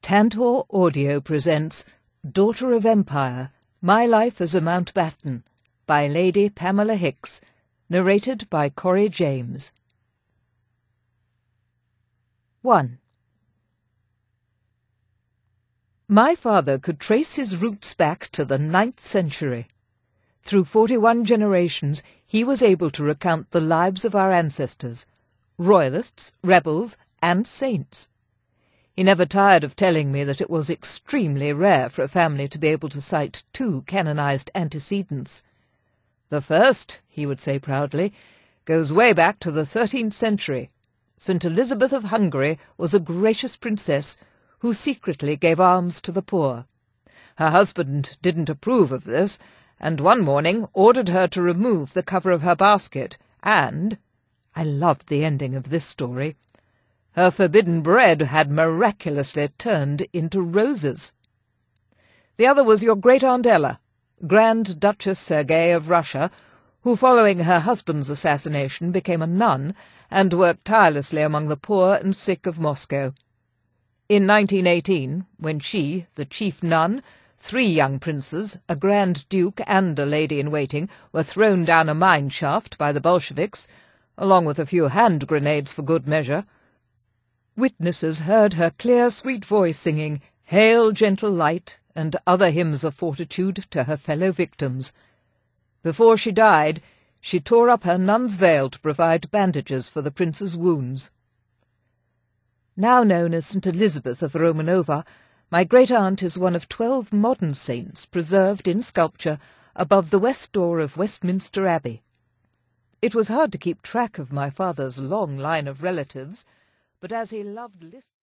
Tantor Audio presents Daughter of Empire, My Life as a Mountbatten by Lady Pamela Hicks, narrated by Corrie James. 1. My father could trace his roots back to the 9th century. Through 41 generations, he was able to recount the lives of our ancestors, royalists, rebels, and saints. He never tired of telling me that it was extremely rare for a family to be able to cite 2 canonized antecedents. The first, he would say proudly, goes way back to the 13th century. St. Elizabeth of Hungary was a gracious princess who secretly gave alms to the poor. Her husband didn't approve of this, and one morning ordered her to remove the cover of her basket, and— I loved the ending of this story— her forbidden bread had miraculously turned into roses. The other was your great-aunt Ella, Grand Duchess Sergei of Russia, who, following her husband's assassination, became a nun and worked tirelessly among the poor and sick of Moscow. In 1918, when she, the chief nun, 3 young princes, a Grand Duke and a lady-in-waiting, were thrown down a mine shaft by the Bolsheviks, along with a few hand grenades for good measure, witnesses heard her clear, sweet voice singing "Hail, Gentle Light" and other hymns of fortitude to her fellow victims. Before she died, she tore up her nun's veil to provide bandages for the prince's wounds. Now known as St. Elizabeth of Romanova, my great-aunt is one of 12 modern saints preserved in sculpture above the west door of Westminster Abbey. It was hard to keep track of my father's long line of relatives, but as he loved lists